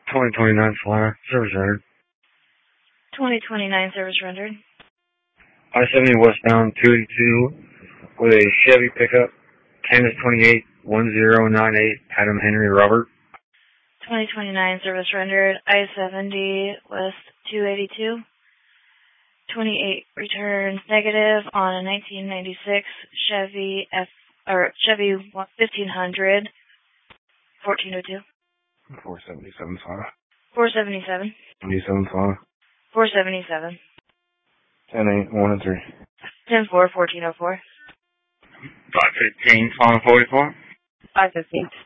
2029 Flyer, service rendered. 2029 service rendered. I-70 westbound 282 with a Chevy pickup, Kansas 28 1098, Adam Henry Robert. 2029 service rendered. I-70 west 282. 28 returns negative on a 1996 Chevy 1500 1402. 477 Flyer. 477. 27 Flyer. 477. 10-8, 1 and 3. 10-4, 1404. 515, Flyer 44. 515.